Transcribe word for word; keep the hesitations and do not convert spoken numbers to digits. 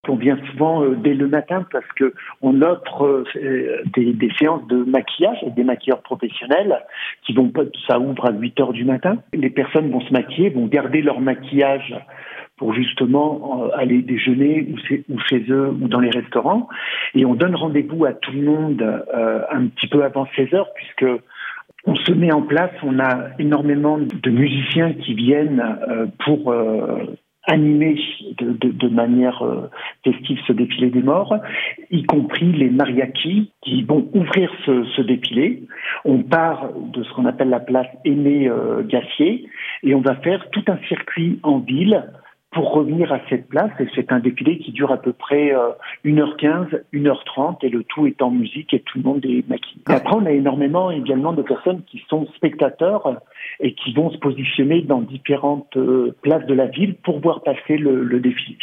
On vient souvent euh, dès le matin parce que on offre euh, des, des séances de maquillage avec des maquilleurs professionnels qui vont pas, ça ouvre à huit heures du matin. Les personnes vont se maquiller, vont garder leur maquillage pour justement euh, aller déjeuner ou, c'est, ou chez eux ou dans les restaurants. Et on donne rendez-vous à tout le monde euh, un petit peu avant seize heures puisque on se met en place, on a énormément de musiciens qui viennent euh, pour euh, animer de, de, de manière euh, festive ce défilé des morts, y compris les mariachis qui vont ouvrir ce, ce défilé. On part de ce qu'on appelle la place Aimé euh, Gassier et on va faire tout un circuit en ville pour revenir à cette place, et c'est un défilé qui dure à peu près euh, une heure quinze, une heure trente, et le tout est en musique et tout le monde est maquillé. Et après, on a énormément également de personnes qui sont spectateurs et qui vont se positionner dans différentes euh, places de la ville pour voir passer le, le défilé.